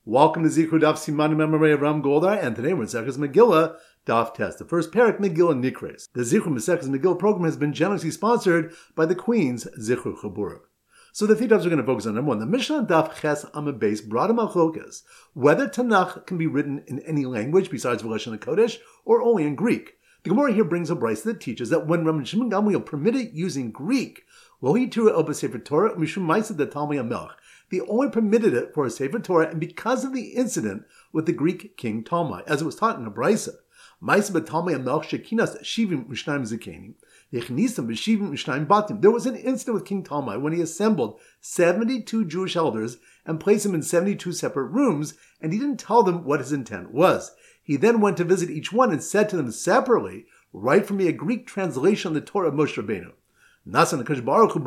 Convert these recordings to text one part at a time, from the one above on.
Welcome to Zichru Daf Siman Memory of Ram Goldar, and today we're in Maseches Megillah, Daf Test, the first parak Megillah Nikres. The Zichru Maseches Megillah program has been generously sponsored by the Queen's Zichru Chabura. So the three dafs are going to focus on number one. The Mishnah Daf Ches Amud Beis brought a machlokas whether Tanakh can be written in any language besides Lashon HaKodesh or only in Greek. The Gemara here brings a brayso that teaches that when Rabbi Shimon Gamliel permitted using Greek, Lo Hitura El B'Sefer Torah Mishum Ma'aseh Talmei HaMelech. They only permitted it for a Sefer Torah, and because of the incident with the Greek king Talmai, as it was taught in a brayso. Ma'aseh Talmei HaMelech Shekinas Shivim Mishnaim Zikanim. There was an incident with King Talmai when he assembled 72 Jewish elders and placed them in 72 separate rooms, and he didn't tell them what his intent was. He then went to visit each one and said to them separately, "Write for me a Greek translation of the Torah of Moshe Rabbeinu." HaKadosh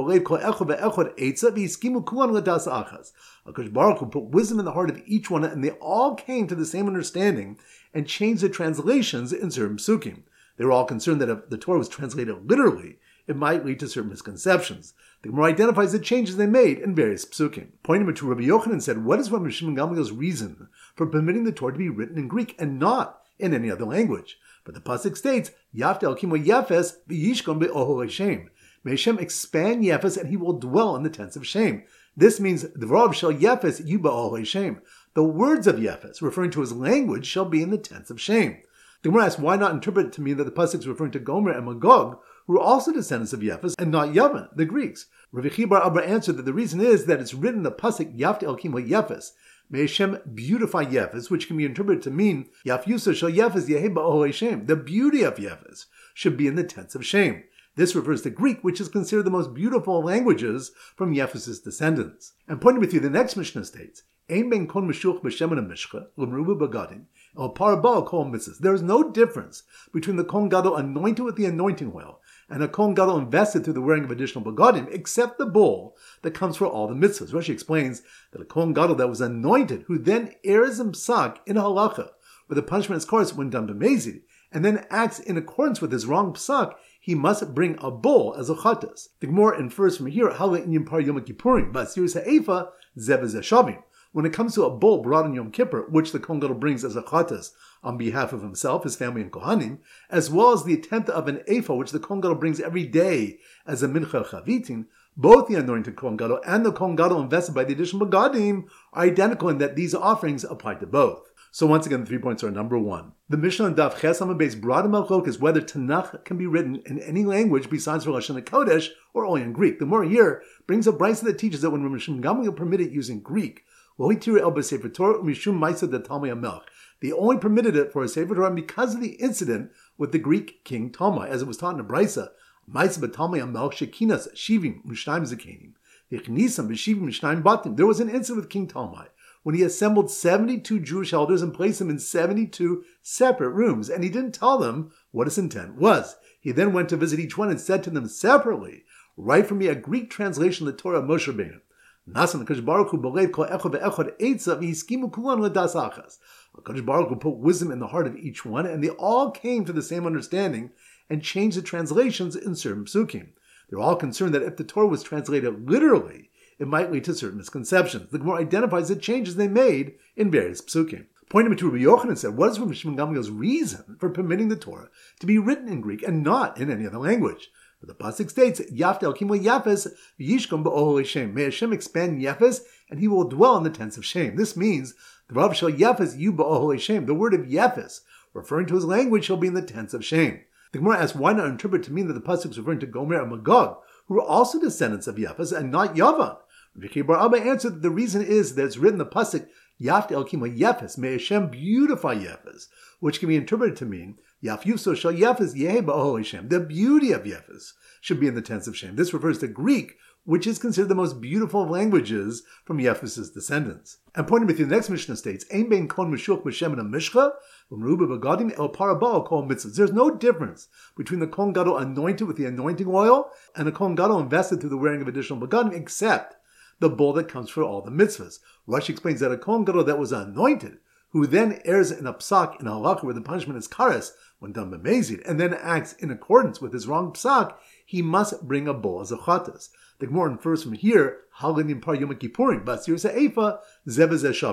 Baruch Hu put wisdom in the heart of each one, and they all came to the same understanding and changed the translations in certain psukim. They were all concerned that if the Torah was translated literally, it might lead to certain misconceptions. The Gemara identifies the changes they made in various psukim. Pointing to Rabbi Yochanan said, what is Rabbi Shimon Gamliel's reason for permitting the Torah to be written in Greek and not in any other language? But the pasuk states, Yafta Elkim Yefes v'yishkon be'ohel Hashem. May Hashem expand Yefes and he will dwell in the tents of Shem. This means Dvarav shel Yefes yu be'ohel Hashem. The words of Yefes, referring to his language, shall be in the tents of Shem. The Gemara asks, why not interpret it to mean that the pasuk is referring to Gomer and Magog, who are also descendants of Yefes, and not Yavan, the Greeks? Rav Yechi bar Abba answered that the reason is that it's written in the pasuk Yafta Elkim Yefes. May Hashem beautify Yefes, which can be interpreted to mean Yafyusa shel Yefes Yehi ba'ohel Hashem. The beauty of Yefes should be in the tents of Shem. This refers to Greek, which is considered the most beautiful languages from Yefes' descendants. And pointing with you, the next Mishnah states, Ein ben kon meshuch b'shemen ha'mishcha, l'meruba b'gadim, el parabal kol mitzvahs. There is no difference between the Kohen Gadol anointed with the anointing oil and a Kohen Gadol invested through the wearing of additional begadim, except the bowl that comes for all the mitzvahs. Rashi explains that a Kohen Gadol that was anointed, who then errs in psak in halacha, where the punishment is course when done b'mezid, and then acts in accordance with his wrong psak, he must bring a bull as a chatas. The Gemara infers from here, Hala in Yom Par Yom Kippurim, Basiris ha'efa zev shavim. When it comes to a bull brought on Yom Kippur, which the Kohen Gadol brings as a chatas on behalf of himself, his family, and Kohanim, as well as the tenth of an ephah, which the Kohen Gadol brings every day as a mincha chavitin, both the anointed Kohen Gadol and the Kohen Gadol invested by the additional begadim are identical in that these offerings apply to both. So once again, the 3 points are number one. The Mishnah on Daf Ches Amud Beis brought a machlokas whether Tanakh can be written in any language besides Lashon HaKodesh or only in Greek. The Gemara here brings a brayso that teaches that when Rabbi Shimon Gamliel permitted using Greek, Lo Hitura El B'Sefer Torah Mishum Ma'aseh Talmei HaMelech. They only permitted it for a Sefer Torah because of the incident with the Greek king Talmai, as it was taught in a brayso. Ma'aseh Talmei HaMelech Shekinas Shivim Mishnaim Zikanim. Yechnisam B'Shivim Mishnaim Batim. There was an incident with King Talmai when he assembled 72 Jewish elders and placed them in 72 separate rooms, and he didn't tell them what his intent was. He then went to visit each one and said to them separately, write for me a Greek translation of the Torah of Moshe Rabbeinu. HaKadosh Baruch Hu b'leiv kol echad ve'echad eitzav v'hiskimu kulan l'das achas. HaKadosh Baruch Hu put wisdom in the heart of each one, and they all came to the same understanding and changed the translations in certain psukim. They're all concerned that if the Torah was translated literally, it might lead to certain misconceptions. The Gemara identifies the changes they made in various psukim. Pointing to Rabbi Yochanan said, what is Rabbi Shimon Gamliel's reason for permitting the Torah to be written in Greek and not in any other language? But the pasuk states, Yafta Elkim Yefes v'yishkon be'ohel Hashem. May Hashem expand Yefes and he will dwell in the tents of Shem. This means, Dvarav shel Yefes yu be'ohel Hashem. The word of Yefes, referring to his language, shall be in the tents of Shem. The Gemara asks, why not interpret to mean that the pasuk is referring to Gomer and Magog, who are also descendants of Yefes and not Yavan? Rav Yechi bar Abba answered that the reason is that it's written in the pasuk Yafta Elkim Yefes. May Hashem beautify Yefes, which can be interpreted to mean Yafyuso shel Yefes Yehi ba'ohel Hashem. The beauty of Yefes should be in the tents of Shem. This refers to Greek, which is considered the most beautiful of languages from Yefes' descendants. And pointing with you, the next Mishnah states, Ein ben kon meshuch b'shemen ha'mishcha, v'meruba b'gadim el parabal kol mitzvahs. There's no difference between the Kohen Gadol anointed with the anointing oil and a Kohen Gadol invested through the wearing of additional begadim, except the bowl that comes for all the mitzvahs. Rashi explains that a Kohen Gadol that was anointed, who then errs in a psak in halacha where the punishment is kares when done b'mezid, and then acts in accordance with his wrong psak, he must bring a bull as a chatas. The Gemara infers from here, Halanim par Yom Kippurim, Basiris ha'efa zev shavim.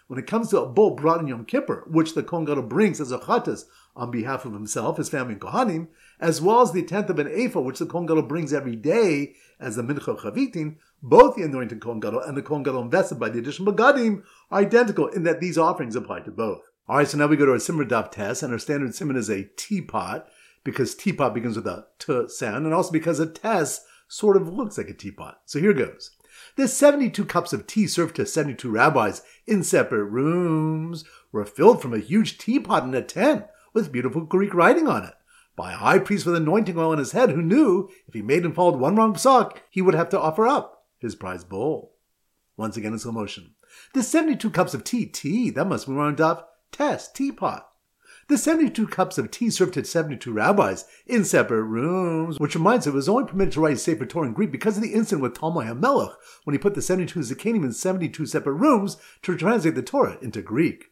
When it comes to a bull brought in Yom Kippur, which the Kohen Gadol brings as a chatas on behalf of himself, his family, and Kohanim, as well as the tenth of an ephah, which the Kohen Gadol brings every day as the Mincha Chavitin, both the anointed Kohen Gadol and the Kohen Gadol invested by the additional Begadim are identical in that these offerings apply to both. Alright, so now we go to our Simmer Daf Tes, and our standard Simmer is a teapot, because teapot begins with a t sound, and also because a tes sort of looks like a teapot. So here goes. The 72 cups of tea served to 72 rabbis in separate rooms were filled from a huge teapot in a tent with beautiful Greek writing on it, by a high priest with anointing oil on his head who knew if he made and followed one wrong psak, he would have to offer up his prized bowl. Once again in slow motion. The 72 cups of tea, that must be round up, tes, teapot. The 72 cups of tea served to 72 rabbis in separate rooms, which reminds us it was only permitted to write Sefer Torah in Greek because of the incident with Talmai HaMelech when he put the 72 Zikanim in 72 separate rooms to translate the Torah into Greek.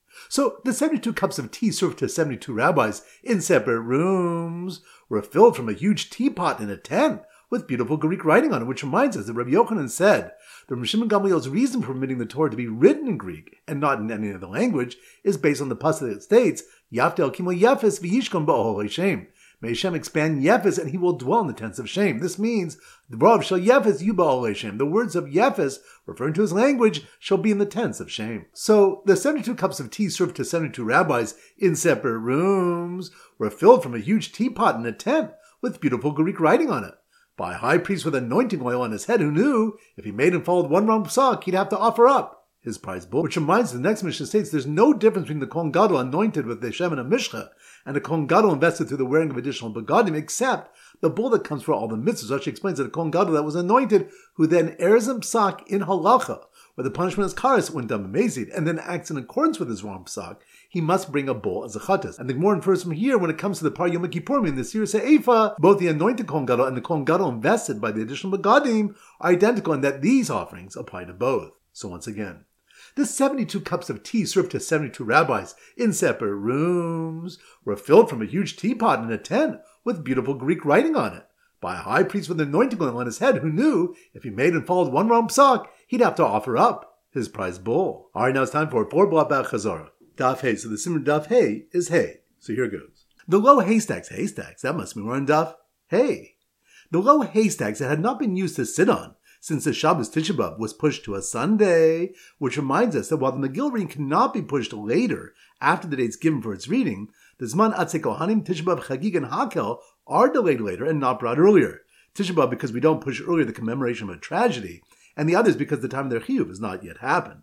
So the 72 cups of tea served to 72 rabbis in separate rooms were filled from a huge teapot in a tent with beautiful Greek writing on it, which reminds us that Rabbi Yochanan said that Rabbi Shimon Gamliel's reason for permitting the Torah to be written in Greek and not in any other language is based on the pasuk that states, Yaftel kimo Yefes v'yishkon ba'ol Hashem. May Hashem expand Yefes and he will dwell in the tents of shame. This means, the Rav shall Yefes yu ba'ol Hashem. The words of Yefes, referring to his language, shall be in the tents of shame. So, the 72 cups of tea served to 72 rabbis in separate rooms were filled from a huge teapot in a tent with beautiful Greek writing on it, by a high priest with anointing oil on his head who knew if he made and followed one wrong psak, he'd have to offer up his prized bull. Which reminds the next Mishnah states there's no difference between the Kohen Gadol anointed with the Shem and a Mishcha and the Kohen Gadol invested through the wearing of additional begadim, except the bull that comes for all the mitzvahs. So she explains that the Kohen Gadol that was anointed, who then errs in psak in halacha, where the punishment is kares when done b'mezid, and then acts in accordance with his wrong psak, he must bring a bull as a chatas. And the Gemara infers from here, when it comes to the par Yom Kippurim in the Sirus Ha'efa, both the anointed Kohen Gadol and the Kohen Gadol invested by the additional begadim are identical in that these offerings apply to both. So once again, the 72 cups of tea served to 72 rabbis in separate rooms were filled from a huge teapot in a tent with beautiful Greek writing on it, by a high priest with anointing oil on his head who knew if he made and followed one wrong psak, he'd have to offer up his prized bull. Alright, now it's time for 4 Blat Bach Chazara. Daf Hey. So the Simmer Daf Hey is Hey. So here goes. The low haystacks, that must be on Daf Hey. The low haystacks that had not been used to sit on since the Shabbos Tisha B'Av was pushed to a Sunday, which reminds us that while the Megillah reading cannot be pushed later after the dates given for its reading, the Zman Atzei Kohanim, Tisha B'Av, Chagig, and Hakel are delayed later and not brought earlier. Tisha B'Av because we don't push earlier the commemoration of a tragedy, and the others because the time of their chiyuv has not yet happened.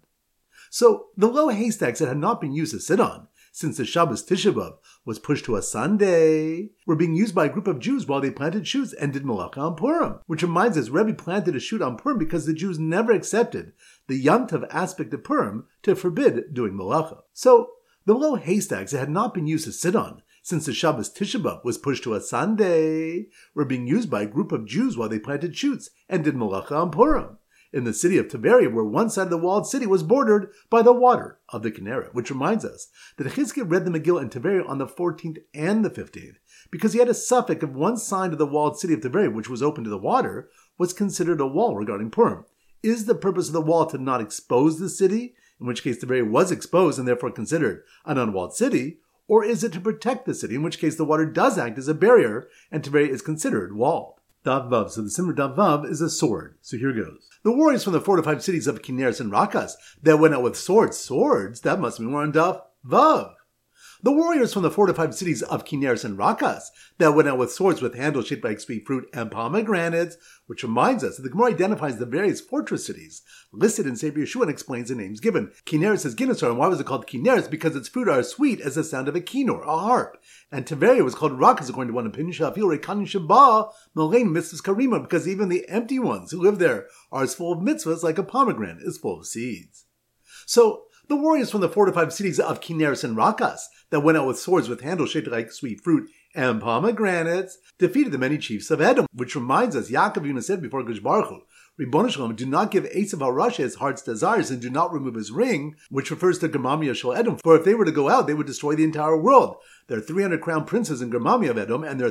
So the low haystacks that had not been used to sit on since the Shabbos Tisha B'Av was pushed to a Sunday, were being used by a group of Jews while they planted shoots and did malacha on Purim. Which reminds us, Rebbe planted a shoot on Purim because the Jews never accepted the Yom Tov aspect of Purim to forbid doing malacha. So, the low haystacks that had not been used to sit on since the Shabbos Tisha B'Av was pushed to a Sunday, were being used by a group of Jews while they planted shoots and did malacha on Purim, in the city of Tiberia, where one side of the walled city was bordered by the water of the Kinneret, which reminds us that Chizkiah read the Megillah in Tiberia on the 14th and the 15th, because he had a suffix of one side of the walled city of Tiberia, which was open to the water, was considered a wall regarding Purim. Is the purpose of the wall to not expose the city, in which case Tiberia was exposed and therefore considered an unwalled city, or is it to protect the city, in which case the water does act as a barrier and Tiberia is considered walled? Dav Vav. So the Simmer Dav Vav is a sword. So here goes. The warriors from the fortified cities of Kineres and Rakas that went out with swords, that must be more on Dav Vav. The warriors from the fortified cities of Kineres and Rakas that went out with swords with handles shaped like sweet fruit and pomegranates, which reminds us that the Gemara identifies the various fortress cities listed in Sefer Yeshua and explains the names given. Kineres is Ginosar, and why was it called Kineres? Because its fruit are as sweet as the sound of a kinnor, a harp. And Tiberia was called Rakas, according to one opinion, Shafil Rekanin Shabah, Malain Mitzvahs Karima, because even the empty ones who live there are as full of mitzvahs like a pomegranate is full of seeds. So, the warriors from the fortified cities of Kineres and Rakas that went out with swords with handles shaped like sweet fruit and pomegranates defeated the many chiefs of Edom, which reminds us, Yaakov Yuna said before Gush Baruch Hu, Ribbon Shalom, do not give Esav HaRasha his heart's desires and do not remove his ring, which refers to Germamia Shel Edom, for if they were to go out, they would destroy the entire world. There are 300 crown princes in Germamia of Edom, and there are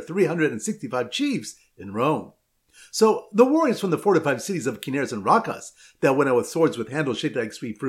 365 chiefs in Rome. So, the warriors from the fortified cities of Kineres and Rakas that went out with swords with handles shaped like sweet fruit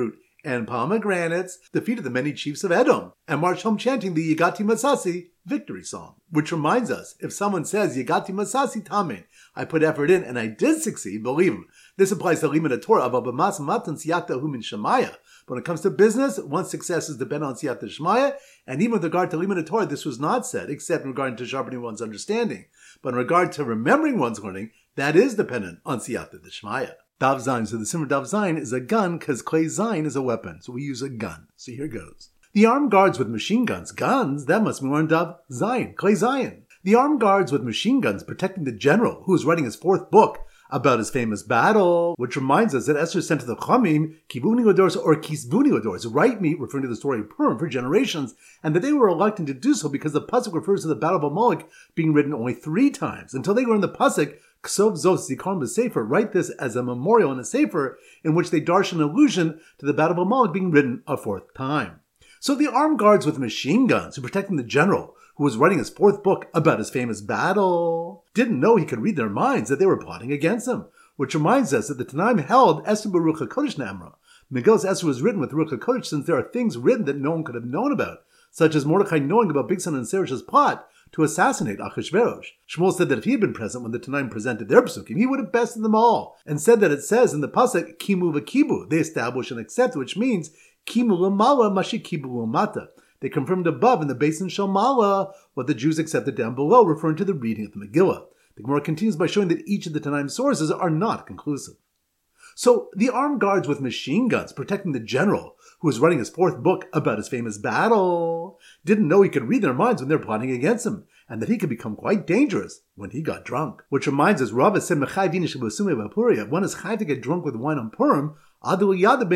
and pomegranates defeated the many chiefs of Edom and marched home chanting the Yagati Masasi victory song. Which reminds us, if someone says Yagati Masasi Tame, I put effort in and I did succeed, believe him. This applies to Limud Torah, Ababamas Matan Siyata Humin Shemaya. When it comes to business, one's success is dependent on Siyata Shemaya, and even with regard to Limud Torah, this was not said, except in regard to sharpening one's understanding. But in regard to remembering one's learning, that is dependent on Siyata Shemaya. Dav Zayin, so the Simmer Dav Zayin is a gun because Klei Zayin is a weapon, so we use a gun. So here goes. The armed guards with machine guns, that must be more in Dav Zayin, Klei Zayin. The armed guards with machine guns protecting the general who is writing his 4th book about his famous battle, which reminds us that Esther sent to the Chamim, Kibuni Odors or Kisbuni Odors, write me, referring to the story of Purim, for generations, and that they were reluctant to do so because the Pasuk refers to the Battle of Amalek being written only 3 times, until they learned the Pasuk, Ksov Zos Zikaron B'Sefer, write this as a memorial in a Sefer, in which they darshan an allusion to the Battle of Amalek being written a 4th time. So the armed guards with machine guns who were protecting the general, who was writing his 4th book about his famous battle, didn't know he could read their minds, that they were plotting against him. Which reminds us that the Tanaim held Esther Baruch HaKodesh Namra. Megillus Esther was written with Ruach HaKodesh since there are things written that no one could have known about, such as Mordechai knowing about Bigsan and Seresh's plot to assassinate Achashverosh. Shmuel said that if he had been present when the Tanaim presented their psukim, he would have bested them all, and said that it says in the pasuk, Kimu v'kibu, they establish and accept, which means Kimu l'mala mashi kibu l'mata. They confirmed above in the basin Shalmala what the Jews accepted down below, referring to the reading of the Megillah. The Gemara continues by showing that each of the Tanaim sources are not conclusive. So the armed guards with machine guns protecting the general, who was writing his 4th book about his famous battle, didn't know he could read their minds when they're plotting against him, and that he could become quite dangerous when he got drunk. Which reminds us, Rava said, one is chayv to get drunk with wine on Purim, until he doesn't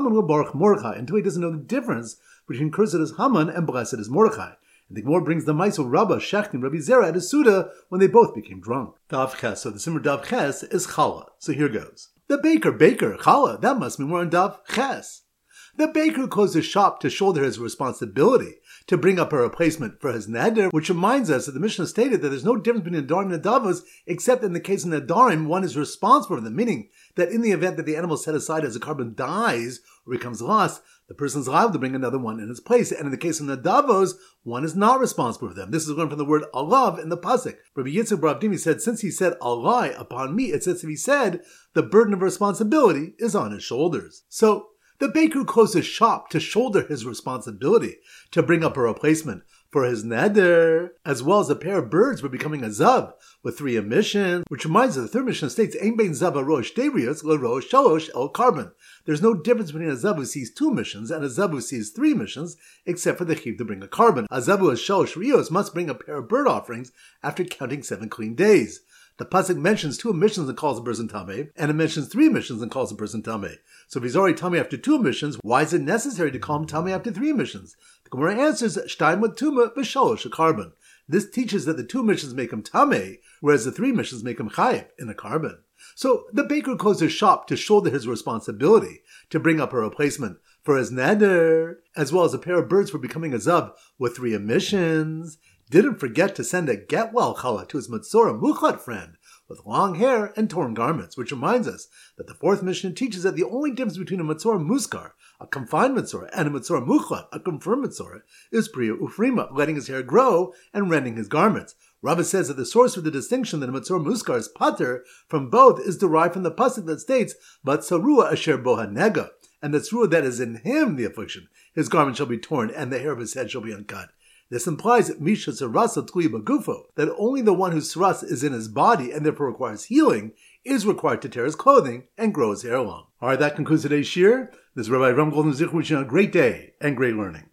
know the difference between cursed is Haman and blessed is Mordechai. And the Gemara brings the mice of Rabbah, Shech, and Rabbi Zera at a Suda when they both became drunk. Dav Ches, so the Simmer Dav Ches is Chala. So here goes. The baker, Chala, that must be more in Dav Ches. The baker closed his shop to shoulder his responsibility to bring up a replacement for his neder, which reminds us that the Mishnah stated that there's no difference between Nadarim and Nadavos, except in the case of Nadarim, one is responsible for them, meaning that in the event that the animal set aside as a carbon dies or becomes lost, the person's liable to bring another one in its place. And in the case of Nadavos, one is not responsible for them. This is learned from the word alav in the pasuk. Rabbi Yitzchak bar Avdimi said, since he said alai upon me, it's as if he said, the burden of responsibility is on his shoulders. So, the baker closed his shop to shoulder his responsibility to bring up a replacement for his neder, as well as a pair of birds were becoming a zav with 3 emissions, which reminds us the 3rd mission states, Ein bein zav arosh devrius l'rosh shalosh el carbon. There's no difference between a zav who sees 2 missions and a zav who sees 3 missions, except for the chiv to bring a carbon. A zav who has shalosh rios must bring a pair of bird offerings after counting 7 clean days. The pasuk mentions 2 emissions and calls a person tameh, and it mentions 3 emissions and calls a person tameh. So if he's already tameh after 2 emissions, why is it necessary to call him tameh after 3 emissions? The Gemara answers, Shtaim with tuma v'shalosh a carbon. This teaches that the 2 emissions make him tameh, whereas the 3 emissions make him chayiv in a carbon. So the baker closed his shop to shoulder his responsibility to bring up a replacement for his neder, as well as a pair of birds for becoming a zav with 3 emissions. Didn't forget to send a get well challah to his Matzorah Muchlat friend with long hair and torn garments, which reminds us that the 4th Mishnah teaches that the only difference between a Matzorah Muskar, a confined Matzorah, and a Matzorah Muchlat, a confirmed Matzorah, is Priya Ufrima, letting his hair grow and rending his garments. Rabbah says that the source for the distinction that a Matzorah Muskar is pater from both is derived from the pasuk that states, Batzarua asher boha nega, and the tzruah that is in him the affliction. His garment shall be torn, and the hair of his head shall be uncut. This implies that Misha Sarasa Tli Bagufo, that only the one whose saras is in his body and therefore requires healing, is required to tear his clothing and grow his hair long. Alright, that concludes today's shir. This is Rabbi Ram Golden Zich wishing you a great day and great learning.